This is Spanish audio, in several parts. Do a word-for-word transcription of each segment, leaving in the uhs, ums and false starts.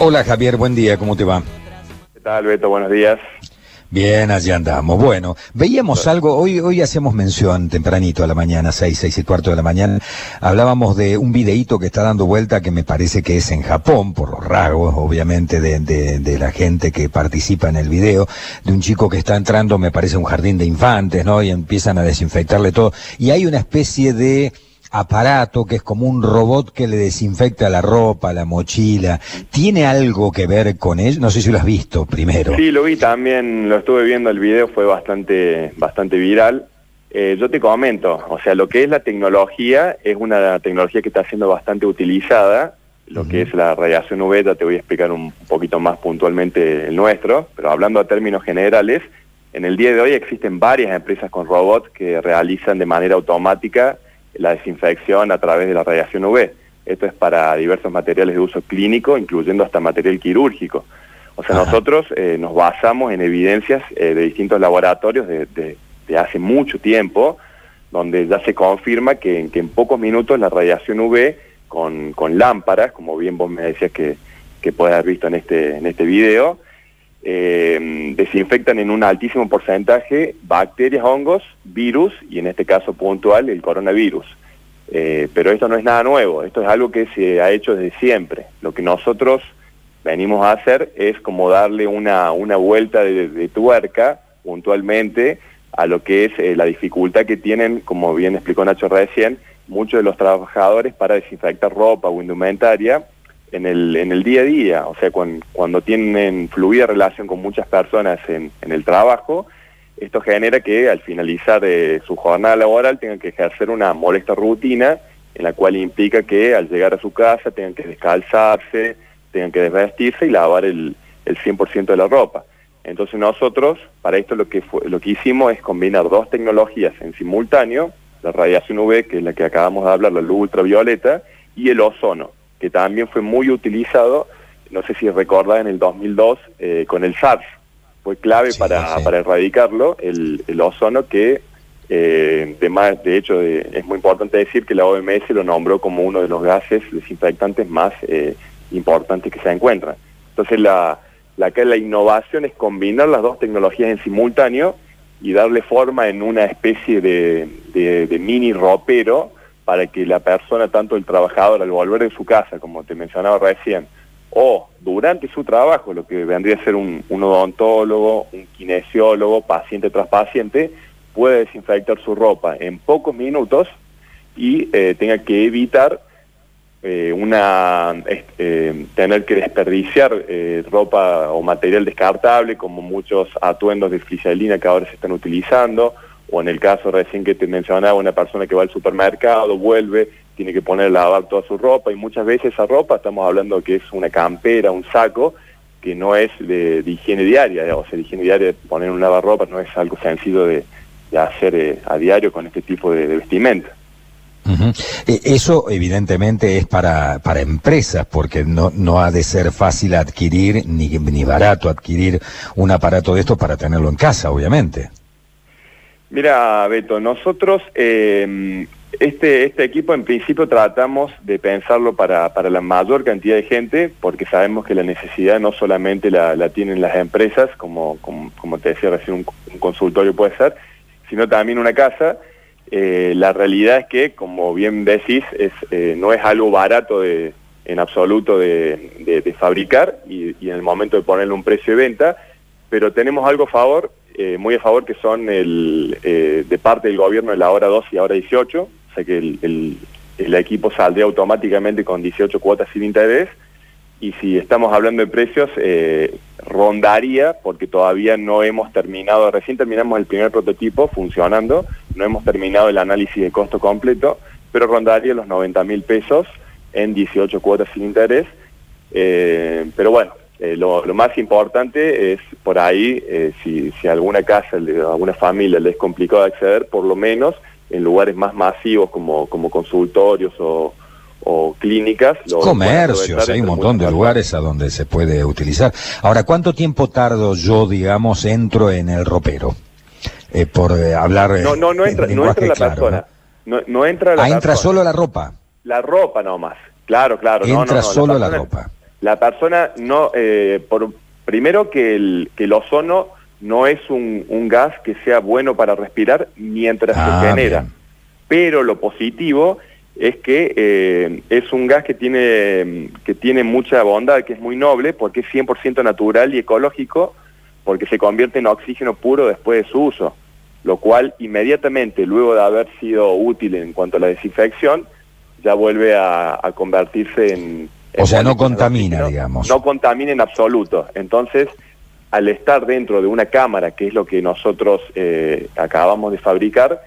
Hola Javier, buen día, ¿cómo te va? ¿Qué tal, Beto? Buenos días. Bien, allí andamos. Bueno, veíamos algo, hoy hoy hacemos mención tempranito a la mañana, seis, seis y cuarto de la mañana, hablábamos de un videíto que está dando vuelta que me parece que es en Japón, por los rasgos, obviamente, de, de, de la gente que participa en el video, de un chico que está entrando, me parece, a un jardín de infantes, ¿no? Y empiezan a desinfectarle todo. Y hay una especie de aparato que es como un robot que le desinfecta la ropa, la mochila. ¿Tiene algo que ver con ello? No sé si lo has visto primero. Sí, lo vi también, lo estuve viendo, el video fue bastante bastante viral. Eh, yo te comento, o sea, lo que es la tecnología es una tecnología que está siendo bastante utilizada. Lo uh-huh. que es la radiación U V, ya te voy a explicar un poquito más puntualmente el nuestro, pero hablando a términos generales, en el día de hoy existen varias empresas con robots que realizan de manera automática la desinfección a través de la radiación U V. Esto es para diversos materiales de uso clínico, incluyendo hasta material quirúrgico. O sea, Ajá. nosotros eh, nos basamos en evidencias eh, de distintos laboratorios de, de, de hace mucho tiempo, donde ya se confirma que, que en pocos minutos la radiación U V, con, con lámparas, como bien vos me decías que, que podés haber visto en este, en este video, Eh, desinfectan en un altísimo porcentaje bacterias, hongos, virus y en este caso puntual el coronavirus. Eh, pero esto no es nada nuevo, esto es algo que se ha hecho desde siempre. Lo que nosotros venimos a hacer es como darle una, una vuelta de, de tuerca puntualmente a lo que es eh, la dificultad que tienen, como bien explicó Nacho recién, muchos de los trabajadores para desinfectar ropa o indumentaria en el en el día a día. O sea, cuando, cuando tienen fluida relación con muchas personas en, en el trabajo, esto genera que al finalizar eh, su jornada laboral tengan que ejercer una molesta rutina, en la cual implica que al llegar a su casa tengan que descalzarse, tengan que desvestirse y lavar el, el cien por ciento de la ropa. Entonces nosotros, para esto lo que, fue, lo que hicimos es combinar dos tecnologías en simultáneo, la radiación U V, que es la que acabamos de hablar, la luz ultravioleta, y el ozono, que también fue muy utilizado, no sé si recordás, en el dos mil dos eh, con el SARS. Fue clave sí, para, sí. para erradicarlo, el, el ozono, que eh, de, más, de hecho de, es muy importante decir que la O M S lo nombró como uno de los gases desinfectantes más eh, importantes que se encuentran. Entonces la, la, la innovación es combinar las dos tecnologías en simultáneo y darle forma en una especie de, de, de mini ropero, para que la persona, tanto el trabajador al volver de su casa, como te mencionaba recién, o durante su trabajo, lo que vendría a ser un, un odontólogo, un kinesiólogo, paciente tras paciente, puede desinfectar su ropa en pocos minutos y eh, tenga que evitar eh, una eh, tener que desperdiciar eh, ropa o material descartable, como muchos atuendos de friselina que ahora se están utilizando, o en el caso recién que te mencionaba, una persona que va al supermercado, vuelve, tiene que poner a lavar toda su ropa, y muchas veces esa ropa, estamos hablando que es una campera, un saco, que no es de, de higiene diaria, o sea, de higiene diaria, poner un lavarropas no es algo sencillo de, de hacer eh, a diario con este tipo de, de vestimenta. Uh-huh. Eso evidentemente es para para empresas, porque no no ha de ser fácil adquirir, ni, ni barato adquirir un aparato de esto para tenerlo en casa, obviamente. Mira, Beto, nosotros, eh, este este equipo en principio tratamos de pensarlo para, para la mayor cantidad de gente, porque sabemos que la necesidad no solamente la, la tienen las empresas, como, como, como te decía recién, un, un consultorio puede ser, sino también una casa. Eh, la realidad es que, como bien decís, es, eh, no es algo barato de, en absoluto de, de, de fabricar y, y en el momento de ponerle un precio de venta, pero tenemos algo a favor, eh, muy a favor, que son el eh, de parte del gobierno de la hora dos y la hora dieciocho, o sea que el, el, el equipo saldría automáticamente con dieciocho cuotas sin interés, y si estamos hablando de precios, eh, rondaría, porque todavía no hemos terminado, recién terminamos el primer prototipo funcionando, no hemos terminado el análisis de costo completo, pero rondaría los noventa mil pesos en dieciocho cuotas sin interés, eh, pero bueno, Eh, lo, lo más importante es por ahí, eh, si, si alguna casa, alguna familia les es complicado de acceder, por lo menos en lugares más masivos como, como consultorios o, o clínicas. Lo Comercios, hay un montón de lugares a donde se puede utilizar. Ahora, ¿cuánto tiempo tardo yo, digamos, entro en el ropero? Eh, por eh, hablar No, no, no entra, no entra la claro, persona. ¿no? No, no entra la ah, entra persona. solo la ropa. La ropa nomás, claro, claro. Entra no, no, no, solo la, la persona, ropa. La persona no, eh, por, primero que el, que el ozono no es un, un gas que sea bueno para respirar mientras ah, se genera, bien. Pero lo positivo es que eh, es un gas que tiene, que tiene mucha bondad, que es muy noble, porque es cien por ciento natural y ecológico, porque se convierte en oxígeno puro después de su uso, lo cual inmediatamente, luego de haber sido útil en cuanto a la desinfección, ya vuelve a, a convertirse en... O sea, no contamina, digamos. No contamina en absoluto. Entonces, al estar dentro de una cámara, que es lo que nosotros eh, acabamos de fabricar,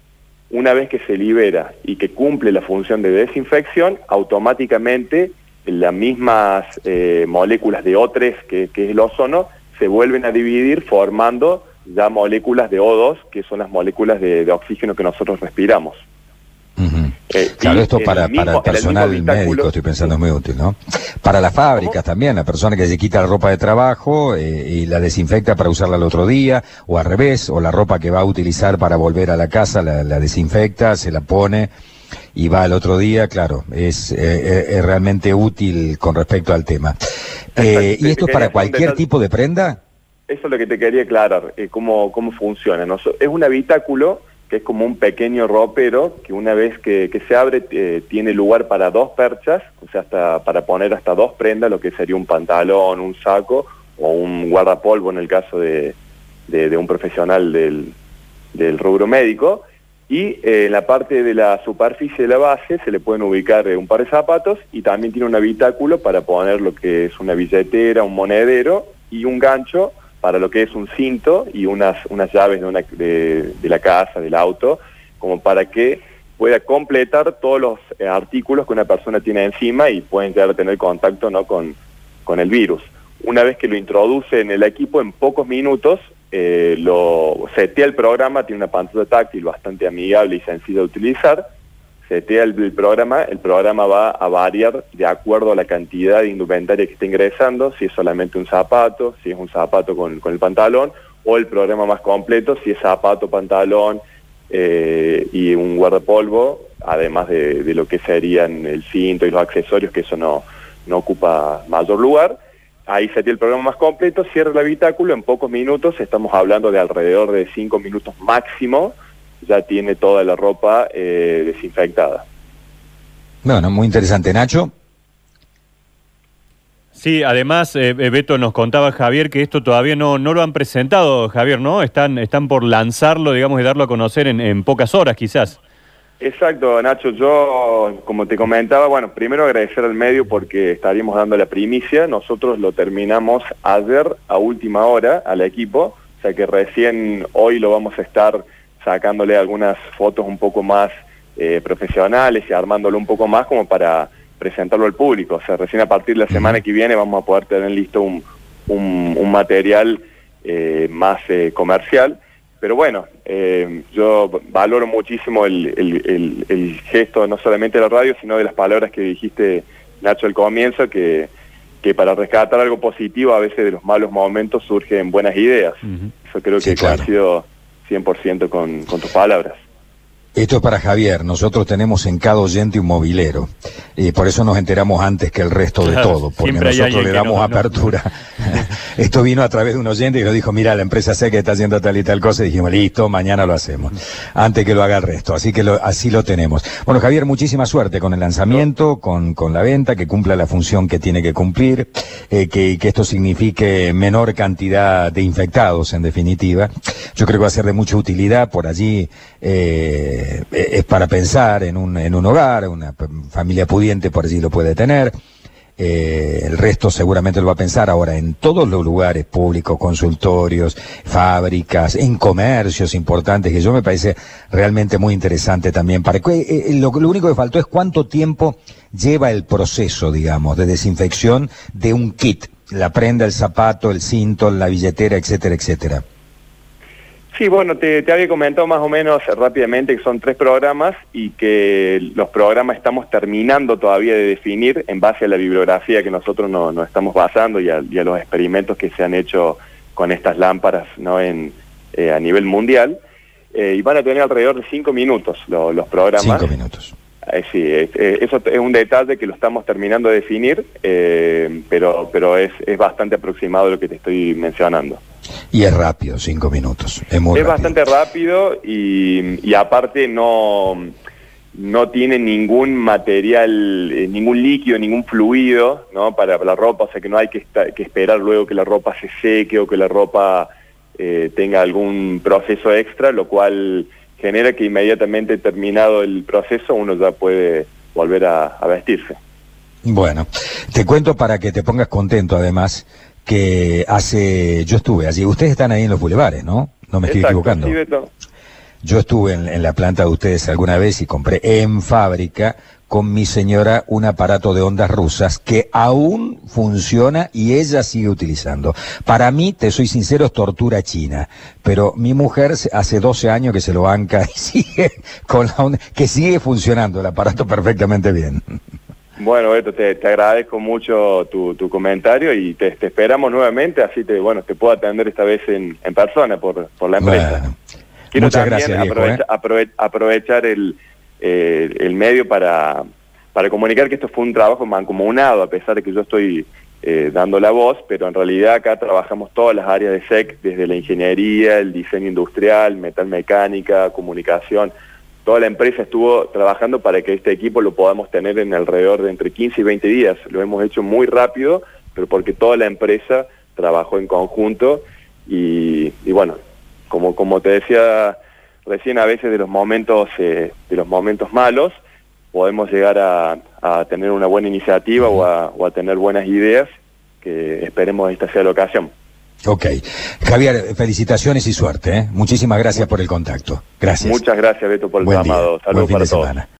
una vez que se libera y que cumple la función de desinfección, automáticamente las mismas eh, moléculas de O tres, que, que es el ozono, se vuelven a dividir formando ya moléculas de O dos, que son las moléculas de, de oxígeno que nosotros respiramos. Uh-huh. eh, claro, esto para, mismo, para el personal el médico, estoy pensando, sí. Es muy útil, ¿no? Para las fábricas ¿Cómo? También, la persona que se quita la ropa de trabajo eh, y la desinfecta para usarla al otro día, o al revés, o la ropa que va a utilizar para volver a la casa, la, la desinfecta, se la pone y va al otro día, claro, es, eh, es realmente útil con respecto al tema. Eh, ¿Y esto es para cualquier tipo de prenda? Eso es lo que te quería aclarar, eh, cómo, cómo funciona, ¿no? Es un habitáculo que es como un pequeño ropero que una vez que, que se abre eh, tiene lugar para dos perchas, o sea, hasta para poner hasta dos prendas, lo que sería un pantalón, un saco o un guardapolvo en el caso de, de, de un profesional del, del rubro médico. Y eh, en la parte de la superficie de la base se le pueden ubicar eh, un par de zapatos y también tiene un habitáculo para poner lo que es una billetera, un monedero y un gancho para lo que es un cinto y unas, unas llaves de, una, de, de la casa, del auto, como para que pueda completar todos los eh, artículos que una persona tiene encima y pueden llegar a tener contacto, ¿no? con, con el virus. Una vez que lo introduce en el equipo, en pocos minutos, eh, lo setea el programa, tiene una pantalla táctil bastante amigable y sencilla de utilizar, setea el, el programa, el programa va a variar de acuerdo a la cantidad de indumentaria que está ingresando, si es solamente un zapato, si es un zapato con, con el pantalón, o el programa más completo, si es zapato, pantalón eh, y un guardapolvo, además de, de lo que serían el cinto y los accesorios, que eso no, no ocupa mayor lugar. Ahí setea el programa más completo, cierra el habitáculo, en pocos minutos, estamos hablando de alrededor de cinco minutos máximo, ya tiene toda la ropa eh, desinfectada. Bueno, muy interesante. Nacho. Sí, además, eh, Beto, nos contaba Javier que esto todavía no, no lo han presentado, Javier, ¿no? Están, están por lanzarlo, digamos, y darlo a conocer en, en pocas horas, quizás. Exacto, Nacho. Yo, como te comentaba, bueno, primero agradecer al medio porque estaríamos dando la primicia. Nosotros lo terminamos ayer a última hora al equipo, o sea que recién hoy lo vamos a estar sacándole algunas fotos un poco más eh, profesionales y armándolo un poco más como para presentarlo al público. O sea, recién a partir de la semana que viene vamos a poder tener listo un, un, un material eh, más eh, comercial. Pero bueno, eh, yo valoro muchísimo el, el, el, el gesto no solamente de la radio, sino de las palabras que dijiste, Nacho, al comienzo, que, que para rescatar algo positivo a veces de los malos momentos surgen buenas ideas. Uh-huh. Eso creo que sí, claro. Coincido cien por ciento con, con tus palabras. Esto es para Javier. Nosotros tenemos en cada oyente un mobilero. Y por eso nos enteramos antes que el resto de todo, porque nosotros le damos no, apertura. No. Esto vino a través de un oyente y nos dijo, mira, la empresa sé que está haciendo tal y tal cosa, y dijimos, listo, mañana lo hacemos, antes que lo haga el resto. Así que lo, así lo tenemos. Bueno, Javier, muchísima suerte con el lanzamiento, con, con la venta, que cumpla la función que tiene que cumplir, eh, que, que esto signifique menor cantidad de infectados, en definitiva. Yo creo que va a ser de mucha utilidad por allí. Eh, es para pensar en un, en un hogar, una familia pudiente por allí lo puede tener, eh, el resto seguramente lo va a pensar ahora en todos los lugares públicos, consultorios, fábricas, en comercios importantes, que yo me parece realmente muy interesante también. Para eh, lo, lo único que faltó es cuánto tiempo lleva el proceso, digamos, de desinfección de un kit, la prenda, el zapato, el cinto, la billetera, etcétera, etcétera. Sí, bueno, te, te había comentado más o menos rápidamente que son tres programas y que los programas estamos terminando todavía de definir en base a la bibliografía que nosotros nos no estamos basando y a, y a los experimentos que se han hecho con estas lámparas, ¿no? en, eh, a nivel mundial. Eh, y van a tener alrededor de cinco minutos lo, los programas. Cinco minutos. Eh, sí, es, eh, eso es un detalle que lo estamos terminando de definir, eh, pero pero es, es bastante aproximado lo que te estoy mencionando. Y es rápido, cinco minutos. Es muy Es rápido. bastante rápido y, y aparte no, no tiene ningún material, eh, ningún líquido, ningún fluido, ¿no? para, para la ropa, o sea que no hay que, estar, que esperar luego que la ropa se seque o que la ropa eh, tenga algún proceso extra, lo cual genera que inmediatamente terminado el proceso uno ya puede volver a, a vestirse. Bueno, te cuento para que te pongas contento además, que hace, yo estuve allí, ustedes están ahí en los bulevares, ¿no? No me estoy Exacto, equivocando. sí, Beto. Yo estuve en, en la planta de ustedes alguna vez y compré en fábrica con mi señora un aparato de ondas rusas que aún funciona y ella sigue utilizando. Para mí, te soy sincero, es tortura china, pero mi mujer hace doce años que se lo banca y sigue con la onda, que sigue funcionando el aparato perfectamente bien. Bueno, Beto, te, te agradezco mucho tu, tu comentario y te, te esperamos nuevamente, así te bueno te puedo atender esta vez en, en persona por, por la empresa. Bueno, quiero muchas también gracias, viejo, aprovecha, ¿eh? aprove, aprovechar el, eh, el medio para, para comunicar que esto fue un trabajo mancomunado, a pesar de que yo estoy eh, dando la voz, pero en realidad acá trabajamos todas las áreas de S E C, desde la ingeniería, el diseño industrial, metalmecánica, comunicación. Toda la empresa estuvo trabajando para que este equipo lo podamos tener en alrededor de entre quince y veinte días. Lo hemos hecho muy rápido, pero porque toda la empresa trabajó en conjunto y, y bueno, como, como te decía recién, a veces de los momentos, eh, de los momentos malos podemos llegar a, a tener una buena iniciativa o a, o a tener buenas ideas, que esperemos esta sea la ocasión. Ok. Javier, felicitaciones y suerte, ¿eh? Muchísimas gracias por el contacto. Gracias. Muchas gracias, Beto, por el Buen llamado. día. Saludos Buen fin para de todos. semana.